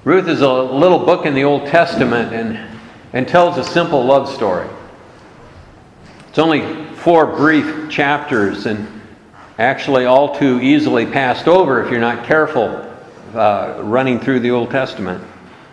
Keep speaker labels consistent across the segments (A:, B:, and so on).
A: Ruth is a little book in the Old Testament and tells a simple love story. It's only 4 brief chapters and actually all too easily passed over if you're not careful running through the Old Testament.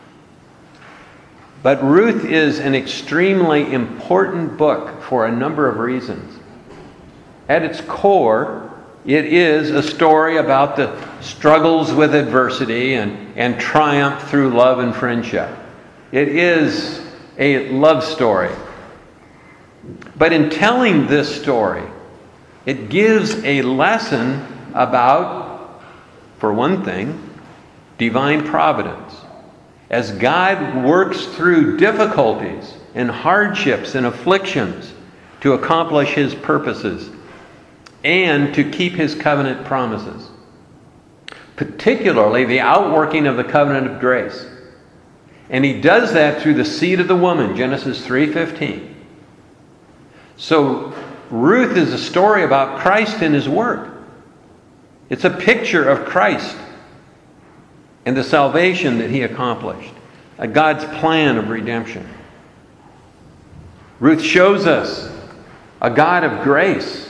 A: But Ruth is an extremely important book for a number of reasons. At its core, it is a story about the struggles with adversity and triumph through love and friendship. It is a love story. But in telling this story, it gives a lesson about, for one thing, divine providence. As God works through difficulties and hardships and afflictions to accomplish His purposes and to keep His covenant promises, particularly the outworking of the covenant of grace. And He does that through the seed of the woman, Genesis 3:15. So Ruth is a story about Christ and His work. It's a picture of Christ and the salvation that He accomplished, God's plan of redemption. Ruth shows us a God of grace,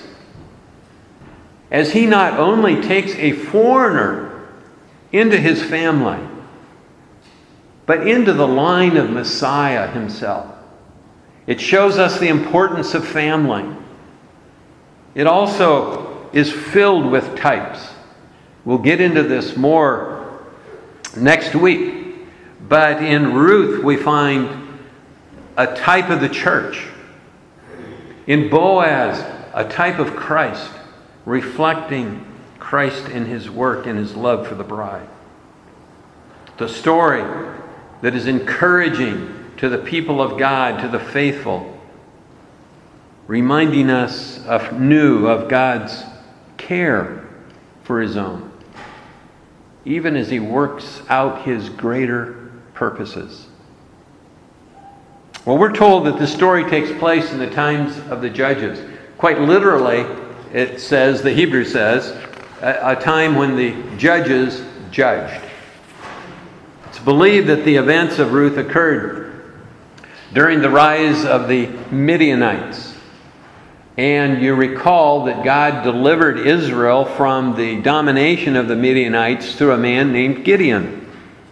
A: as He not only takes a foreigner into His family, but into the line of Messiah Himself. It shows us the importance of family. It also is filled with types. We'll get into this more next week. But in Ruth we find a type of the church. In Boaz, a type of Christ, reflecting Christ in His work and His love for the bride. The story that is encouraging to the people of God, to the faithful, reminding us anew of God's care for His own, even as He works out His greater purposes. Well, we're told that this story takes place in the times of the judges. Quite literally, it says, the Hebrew says, a time when the judges judged. It's believed that the events of Ruth occurred during the rise of the Midianites. And you recall that God delivered Israel from the domination of the Midianites through a man named Gideon.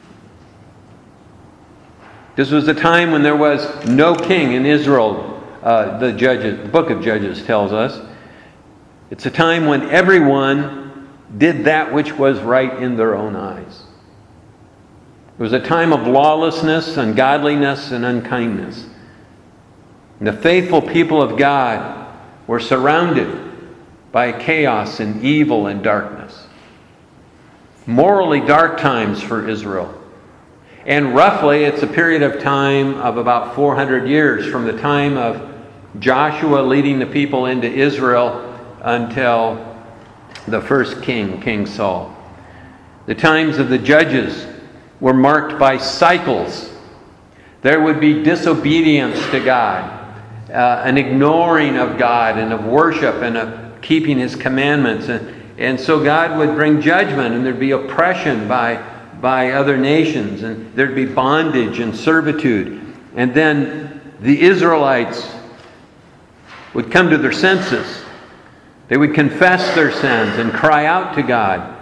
A: This was a time when there was no king in Israel, the book of Judges tells us. It's a time when everyone did that which was right in their own eyes. It was a time of lawlessness, ungodliness, and unkindness. And the faithful people of God were surrounded by chaos and evil and darkness. Morally dark times for Israel. And roughly, it's a period of time of about 400 years from the time of Joshua leading the people into Israel until the first king, King Saul. The times of the judges were marked by cycles. There would be disobedience to God, an ignoring of God and of worship and of keeping His commandments. And so God would bring judgment, and there'd be oppression by other nations, and there'd be bondage and servitude. And then the Israelites would come to their senses. They would confess their sins and cry out to God.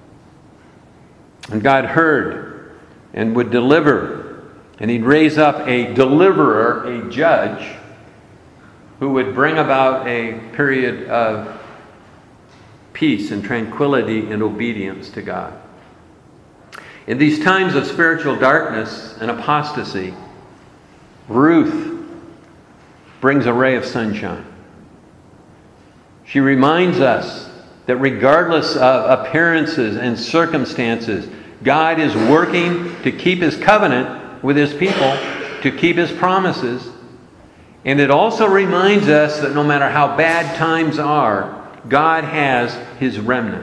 A: And God heard and would deliver. And He'd raise up a deliverer, a judge, who would bring about a period of peace and tranquility and obedience to God. In these times of spiritual darkness and apostasy, Ruth brings a ray of sunshine. She reminds us that regardless of appearances and circumstances, God is working to keep His covenant with His people, to keep His promises. And it also reminds us that no matter how bad times are, God has His remnant.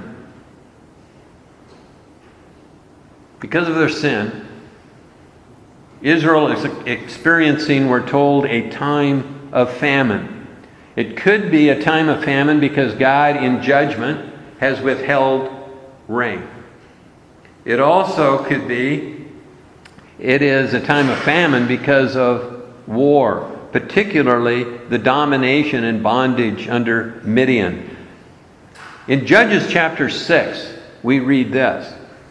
A: Because of their sin, Israel is experiencing, we're told, a time of famine. It could be a time of famine because God, in judgment, has withheld rain. It also could be It is a time of famine because of war, particularly the domination and bondage under Midian. In Judges chapter 6, we read this.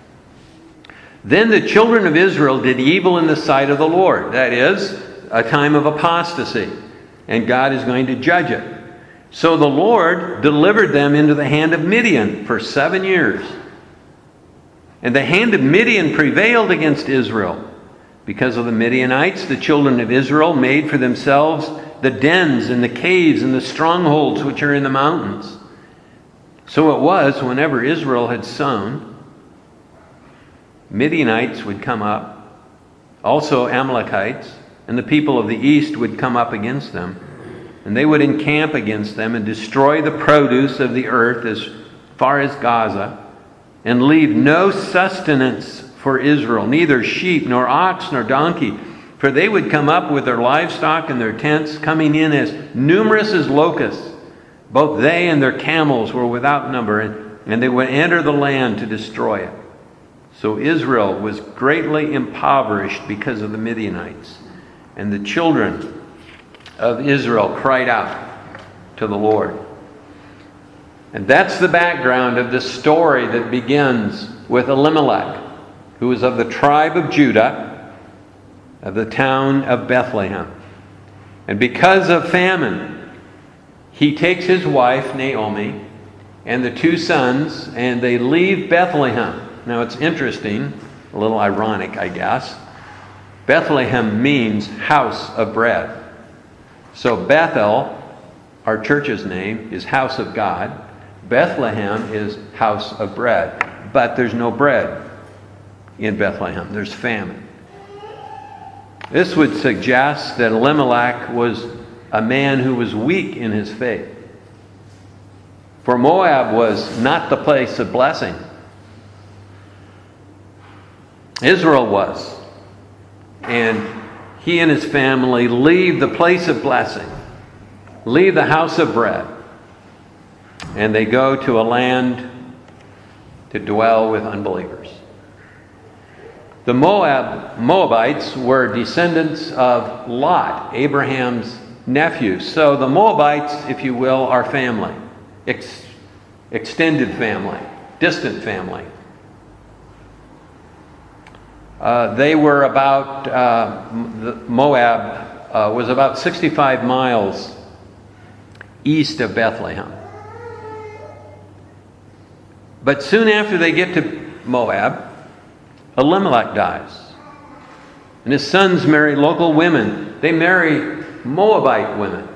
A: Then the children of Israel did evil in the sight of the Lord. That is, a time of apostasy. And God is going to judge it. So the Lord delivered them into the hand of Midian for 7 years. And the hand of Midian prevailed against Israel. Because of the Midianites, the children of Israel made for themselves the dens and the caves and the strongholds which are in the mountains. So it was, whenever Israel had sown, Midianites would come up, also Amalekites, and the people of the east would come up against them. And they would encamp against them and destroy the produce of the earth as far as Gaza, and leave no sustenance for Israel, neither sheep, nor ox, nor donkey. For they would come up with their livestock and their tents, coming in as numerous as locusts. Both they and their camels were without number, and they would enter the land to destroy it. So Israel was greatly impoverished because of the Midianites. And the children of Israel cried out to the Lord. And that's the background of the story that begins with Elimelech, who is of the tribe of Judah, of the town of Bethlehem. And because of famine, he takes his wife, Naomi, and the 2 sons, and they leave Bethlehem. Now it's interesting, a little ironic, I guess. Bethlehem means house of bread. So Bethel, our church's name, is house of God. Bethlehem is house of bread. But there's no bread in Bethlehem. There's famine. This would suggest that Elimelech was a man who was weak in his faith. For Moab was not the place of blessing. Israel was. And he and his family leave the place of blessing, leave the house of bread, and they go to a land to dwell with unbelievers. The Moabites were descendants of Lot, Abraham's nephew. So the Moabites, if you will, are family, extended family, distant family. They were about, Moab was about 65 miles east of Bethlehem. But soon after they get to Moab, Elimelech dies. And his sons marry local women. They marry Moabite women.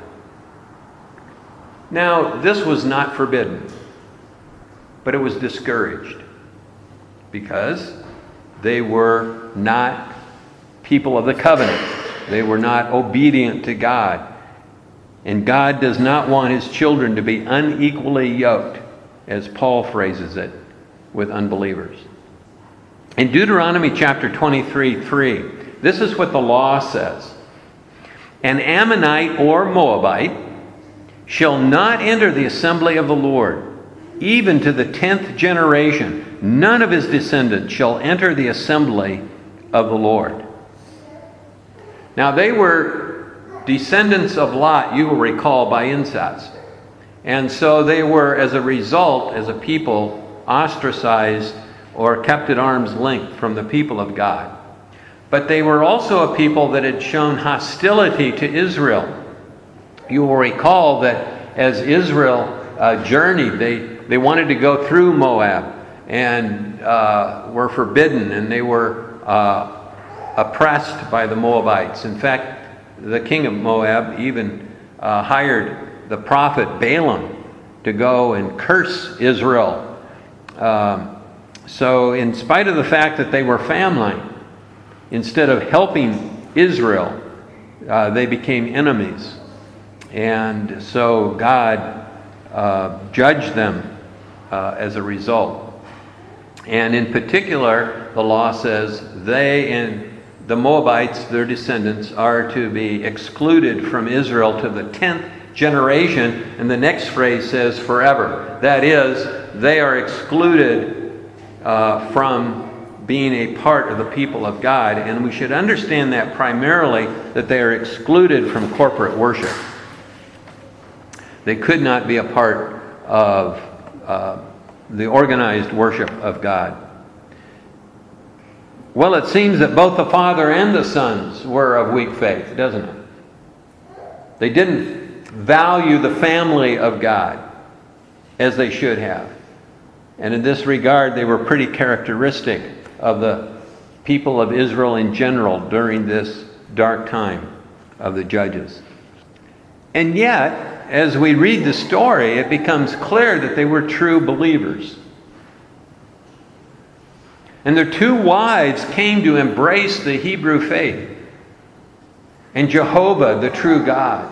A: Now, this was not forbidden, but it was discouraged because they were not people of the covenant. They were not obedient to God. And God does not want his children to be unequally yoked, as Paul phrases it, with unbelievers. In Deuteronomy chapter 23:3, this is what the law says. An Ammonite or Moabite shall not enter the assembly of the Lord, even to the 10th generation. None of his descendants shall enter the assembly of the Lord. Now they were descendants of Lot, you will recall, by incest. And so they were, as a result, as a people, ostracized or kept at arm's length from the people of God. But they were also a people that had shown hostility to Israel. You will recall that as Israel journeyed, they wanted to go through Moab and were forbidden, and they were oppressed by the Moabites. In fact, the king of Moab even hired the prophet Balaam to go and curse Israel. So in spite of the fact that they were family, instead of helping Israel, they became enemies. And so God judged them as a result. And in particular, the law says they and the Moabites, their descendants, are to be excluded from Israel to the 10th generation. And the next phrase says forever. That is, they are excluded from being a part of the people of God, and we should understand that primarily that they are excluded from corporate worship. They could not be a part of the organized worship of God. Well, it seems that both the father and the sons were of weak faith, doesn't it? They didn't value the family of God as they should have. And in this regard, they were pretty characteristic of the people of Israel in general during this dark time of the Judges. And yet, as we read the story, it becomes clear that they were true believers. And their two wives came to embrace the Hebrew faith and Jehovah, the true God.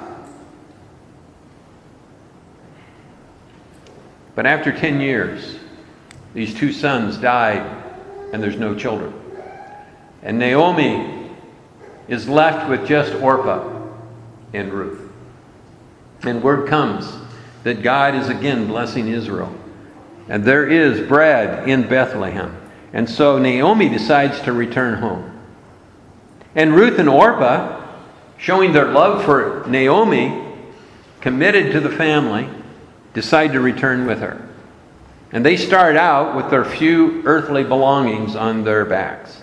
A: But after 10 years, these two sons died and there's no children. And Naomi is left with just Orpah and Ruth. And word comes that God is again blessing Israel. And there is bread in Bethlehem. And so Naomi decides to return home. And Ruth and Orpah, showing their love for Naomi, committed to the family, decide to return with her. And they start out with their few earthly belongings on their backs.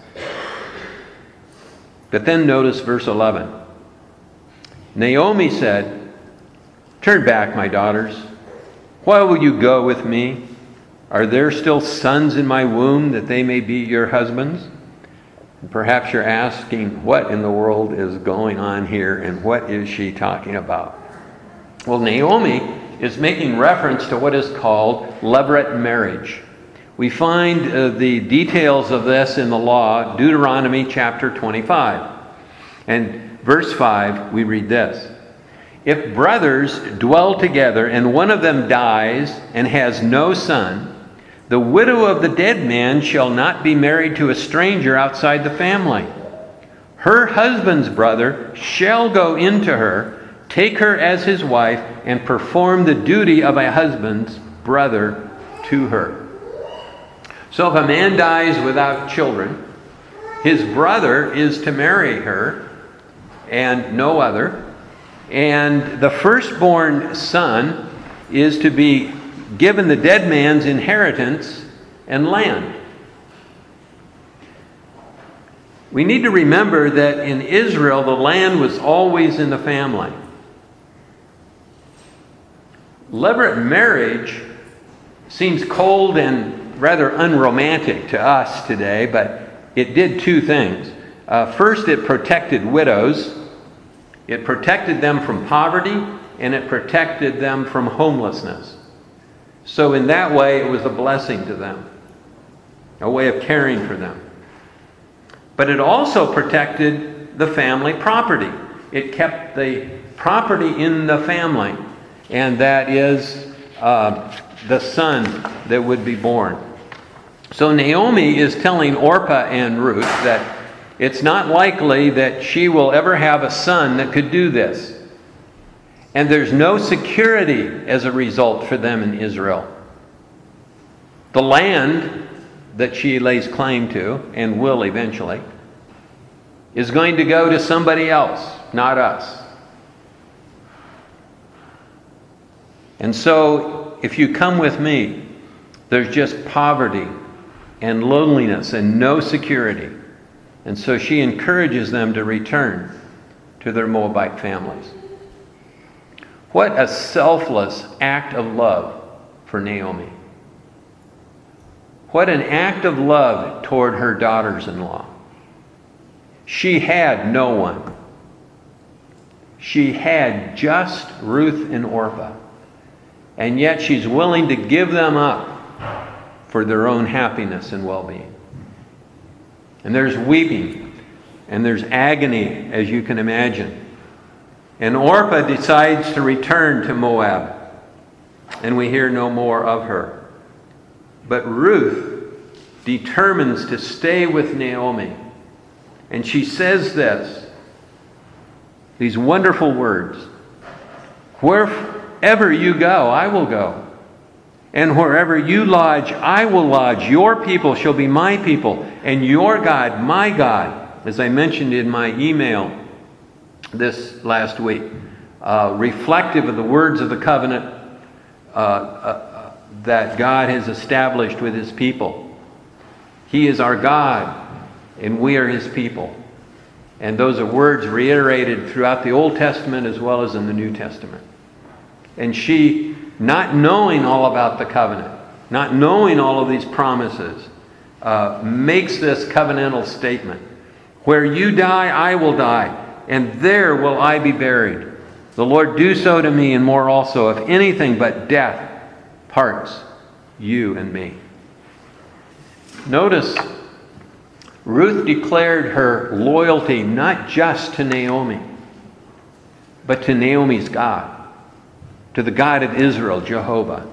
A: But then notice verse 11. Naomi said, "Turn back, my daughters. Why will you go with me? Are there still sons in my womb that they may be your husbands?" And perhaps you're asking, what in the world is going on here and what is she talking about? Well, Naomi is making reference to what is called levirate marriage. We find the details of this in the law, Deuteronomy chapter 25. And verse 5, we read this. "If brothers dwell together and one of them dies and has no son, the widow of the dead man shall not be married to a stranger outside the family. Her husband's brother shall go into her, take her as his wife, and perform the duty of a husband's brother to her." So if a man dies without children, his brother is to marry her and no other. And the firstborn son is to be given the dead man's inheritance and land. We need to remember that in Israel, the land was always in the family. Levirate marriage seems cold and rather unromantic to us today, but it did two things. First, it protected widows. It protected them from poverty, and it protected them from homelessness. So in that way, it was a blessing to them, a way of caring for them. But it also protected the family property. It kept the property in the family, and that is the son that would be born. So Naomi is telling Orpah and Ruth that it's not likely that she will ever have a son that could do this. And there's no security as a result for them in Israel. The land that she lays claim to, and will eventually, is going to go to somebody else, not us. And so, if you come with me, there's just poverty and loneliness and no security. And so she encourages them to return to their Moabite families. What a selfless act of love for Naomi. What an act of love toward her daughters-in-law. She had no one. She had just Ruth and Orpah. And yet she's willing to give them up for their own happiness and well-being. And there's weeping, and there's agony, as you can imagine. And Orpah decides to return to Moab, and we hear no more of her. But Ruth determines to stay with Naomi, and she says these wonderful words, "Wherever you go, I will go. And wherever you lodge, I will lodge. Your people shall be my people, and your God, my God. As I mentioned in my email this last week, reflective of the words of the covenant that God has established with His people. He is our God, and we are His people. And those are words reiterated throughout the Old Testament as well as in the New Testament. And she, not knowing all about the covenant, not knowing all of these promises, makes this covenantal statement. Where you die, I will die, and there will I be buried. The Lord do so to me, and more also, if anything but death parts you and me. Notice, Ruth declared her loyalty not just to Naomi, but to Naomi's God, to the God of Israel, Jehovah.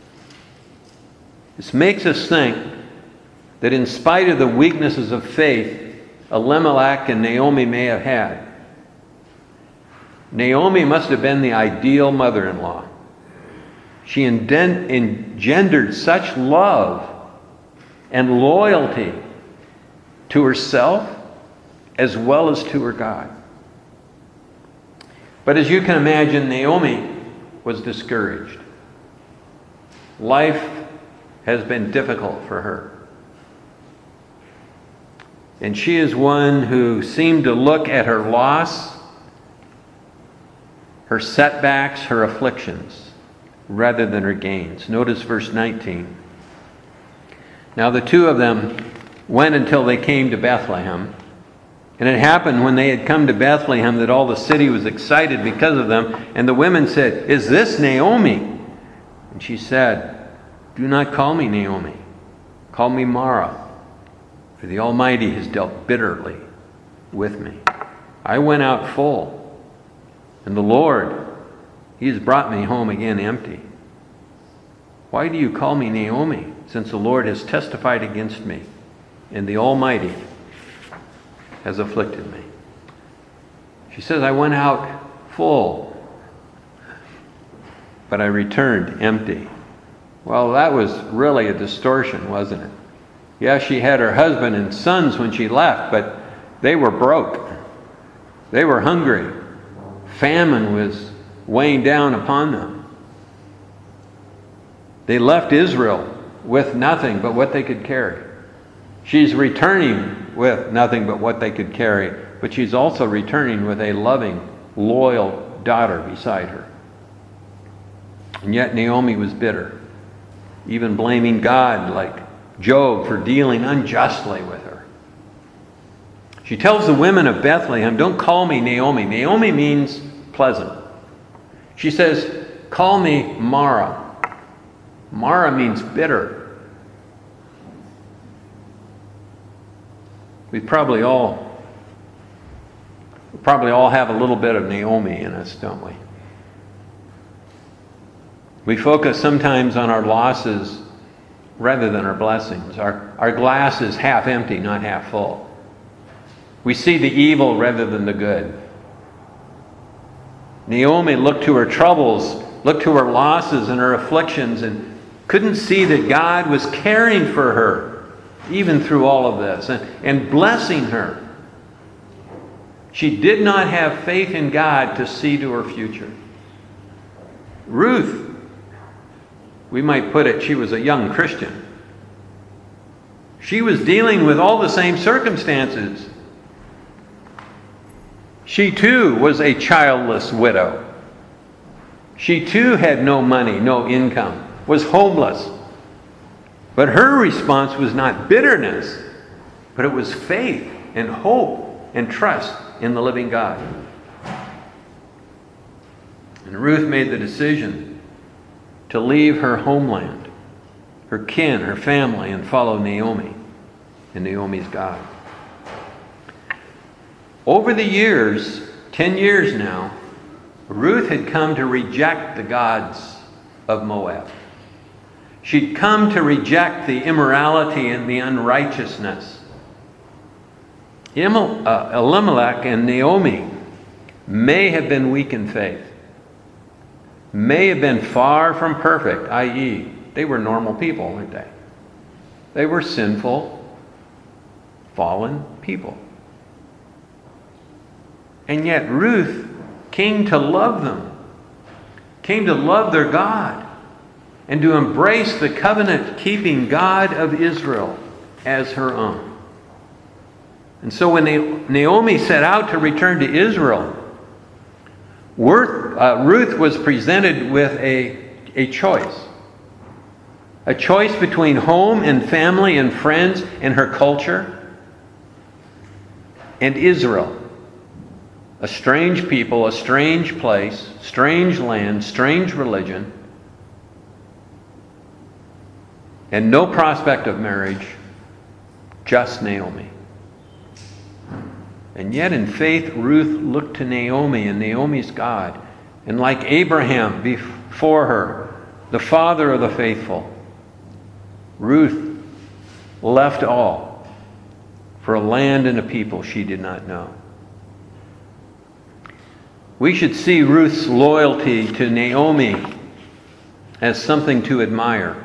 A: This makes us think that in spite of the weaknesses of faith Elimelech and Naomi may have had, Naomi must have been the ideal mother-in-law. She engendered such love and loyalty to herself as well as to her God. But as you can imagine, Naomi was discouraged. Life has been difficult for her. And she is one who seemed to look at her loss, her setbacks, her afflictions, rather than her gains. Notice verse 19. Now the two of them went until they came to Bethlehem. And it happened when they had come to Bethlehem that all the city was excited because of them. And the women said, "Is this Naomi?" And she said, "Do not call me Naomi. Call me Mara. For the Almighty has dealt bitterly with me. I went out full, and the Lord, He has brought me home again empty. Why do you call me Naomi, since the Lord has testified against me, and the Almighty has afflicted me?" She says, "I went out full, but I returned empty." Well, that was really a distortion, wasn't it? Yeah, she had her husband and sons when she left, but they were broke. They were hungry. Famine was weighing down upon them. They left Israel with nothing but what they could carry. She's returning with nothing but what they could carry, but she's also returning with a loving, loyal daughter beside her. And yet Naomi was bitter, even blaming God like Job for dealing unjustly with her. She tells the women of Bethlehem, "Don't call me Naomi." Naomi means pleasant. She says, "Call me Mara." Mara means bitter. We probably all have a little bit of Naomi in us, don't we? We focus sometimes on our losses rather than our blessings. Our glass is half empty, not half full. We see the evil rather than the good. Naomi looked to her troubles, looked to her losses and her afflictions, and couldn't see that God was caring for her even through all of this and blessing her. She did not have faith in God to see to her future. Ruth, we might put it, she was a young Christian. She was dealing with all the same circumstances. She too was a childless widow. She too had no money, no income, was homeless. But her response was not bitterness, but it was faith and hope and trust in the living God. And Ruth made the decision to leave her homeland, her kin, her family, and follow Naomi and Naomi's God. Over the years, 10 years now, Ruth had come to reject the gods of Moab. She'd come to reject the immorality and the unrighteousness. Elimelech and Naomi may have been weak in faith, may have been far from perfect, i.e., They were normal people, weren't they? They were sinful, fallen people. And yet Ruth came to love them, came to love their God, and to embrace the covenant-keeping God of Israel as her own. And so when Naomi set out to return to Israel, Ruth was presented with a choice. A choice between home and family and friends and her culture and Israel. A strange people, a strange place, strange land, strange religion, and no prospect of marriage, just Naomi. And yet in faith, Ruth looked to Naomi and Naomi's God. And like Abraham before her, the father of the faithful, Ruth left all for a land and a people she did not know. We should see Ruth's loyalty to Naomi as something to admire.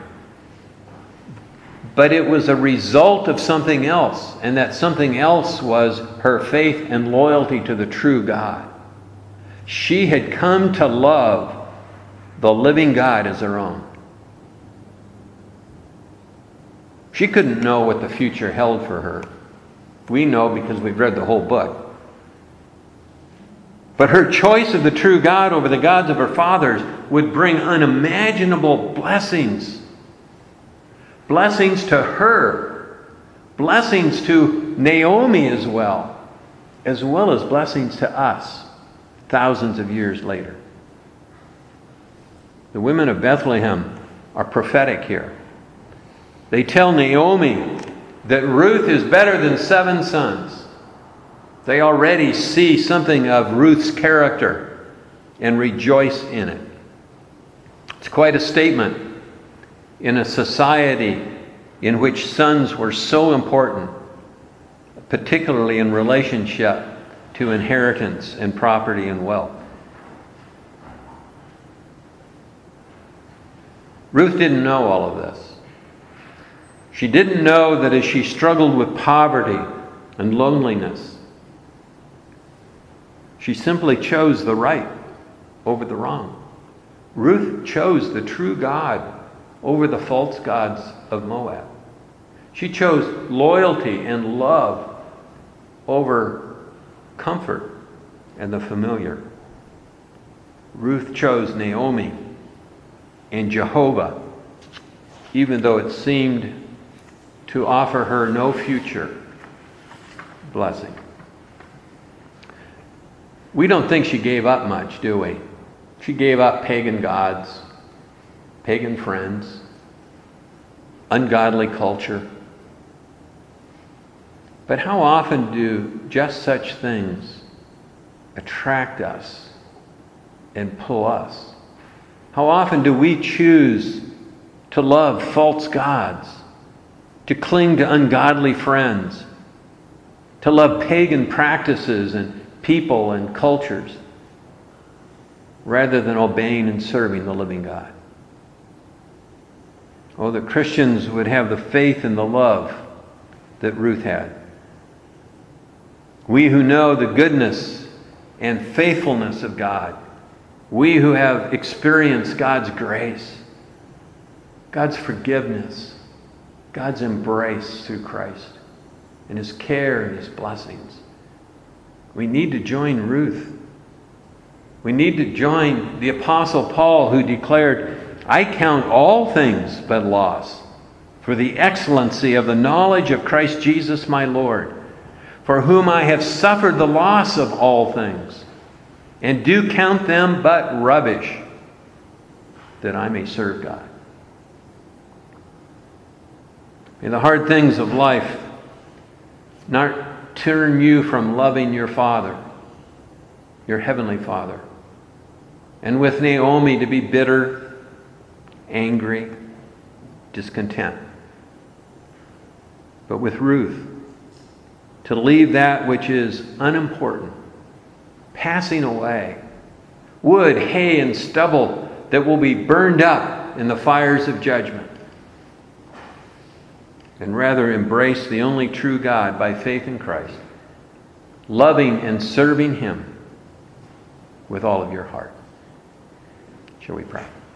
A: But it was a result of something else, and that something else was her faith and loyalty to the true God. She had come to love the living God as her own. She couldn't know what the future held for her. We know because we've read the whole book. But her choice of the true God over the gods of her fathers would bring unimaginable blessings. Blessings to her. Blessings to Naomi as well as blessings to us thousands of years later. The women of Bethlehem are prophetic here. They tell Naomi that Ruth is better than 7 sons. They already see something of Ruth's character and rejoice in it. It's quite a statement in a society in which sons were so important, particularly in relationship to inheritance and property and wealth. Ruth didn't know all of this. She didn't know that as she struggled with poverty and loneliness, she simply chose the right over the wrong. Ruth chose the true God over the false gods of Moab. She chose loyalty and love over comfort and the familiar. Ruth chose Naomi and Jehovah, even though it seemed to offer her no future blessing. We don't think she gave up much, do we? She gave up pagan gods, pagan friends, ungodly culture. But how often do just such things attract us and pull us? How often do we choose to love false gods, to cling to ungodly friends, to love pagan practices and people and cultures, rather than obeying and serving the living God? Oh, that Christians would have the faith and the love that Ruth had. We who know the goodness and faithfulness of God, we who have experienced God's grace, God's forgiveness, God's embrace through Christ, and His care and His blessings, we need to join Ruth. We need to join the Apostle Paul, who declared, "I count all things but loss for the excellency of the knowledge of Christ Jesus my Lord, for whom I have suffered the loss of all things, and do count them but rubbish, that I may serve God." May the hard things of life not turn you from loving your Father, your Heavenly Father, and with Naomi to be bitter, angry, discontent. But with Ruth, to leave that which is unimportant, passing away, wood, hay, and stubble that will be burned up in the fires of judgment, and rather embrace the only true God by faith in Christ, loving and serving Him with all of your heart. Shall we pray?